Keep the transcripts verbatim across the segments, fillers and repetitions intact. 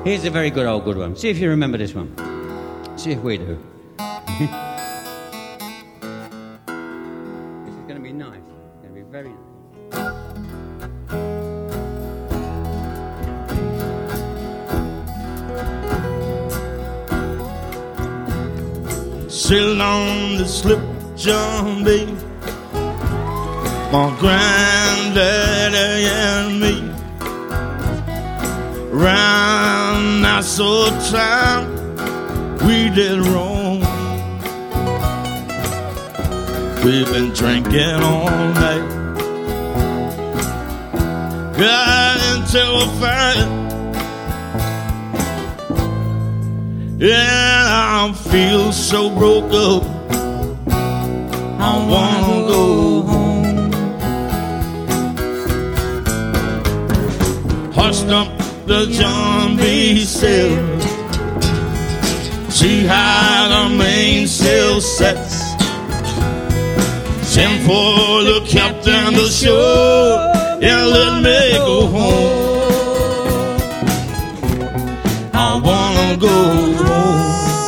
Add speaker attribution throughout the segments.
Speaker 1: Here's a very good old good one. See if you remember this one. See if we do. This is going to be nice. It's going to be very nice.
Speaker 2: Sail on the slip, John B. My granddaddy and me. Round Nassau town, we did roam. We've been drinking all night. Got into a fight. Yeah, I feel so broke up. I wanna go home. Hoist up the John B. sail. See how the mainsail sets. Send for the captain to shore and let me go home. I wanna go home.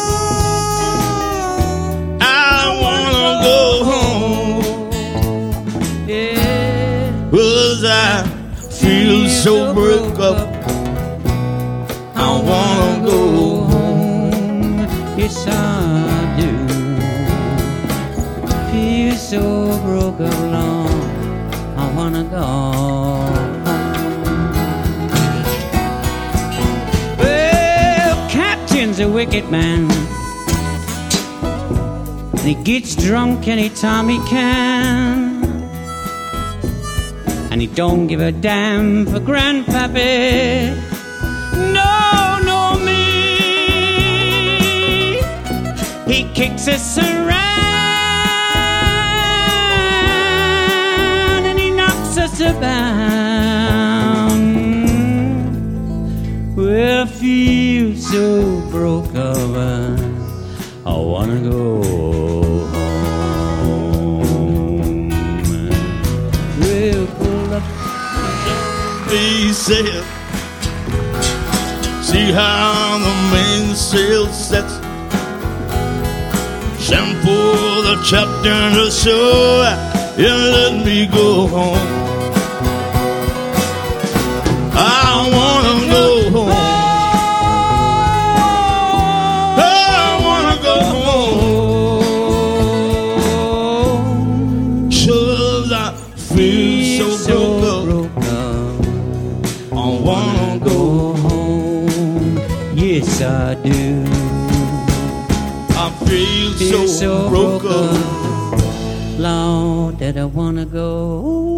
Speaker 2: I wanna go home. Yeah. 'Cause I feel so broke up. I wanna go home.
Speaker 1: Yes, I do. Feel so broke along. I wanna go home. Well, Captain's a wicked man. And he gets drunk anytime he can. And he don't give a damn for Grandpappy. No, no, me. He kicks us around and he knocks us about. Well, I feel so broke over. I wanna go home. We'll pull up.
Speaker 2: He said, see how the mainsail sets. Shampoo the captain to shore and let me go home. I wanna go home. I wanna go home. 'Cause I feel so broke up. I wanna go home.
Speaker 1: Yes, I do.
Speaker 2: I feel,
Speaker 1: Feel
Speaker 2: so,
Speaker 1: so
Speaker 2: broke
Speaker 1: broke
Speaker 2: up.
Speaker 1: up. Lord, that I wanna go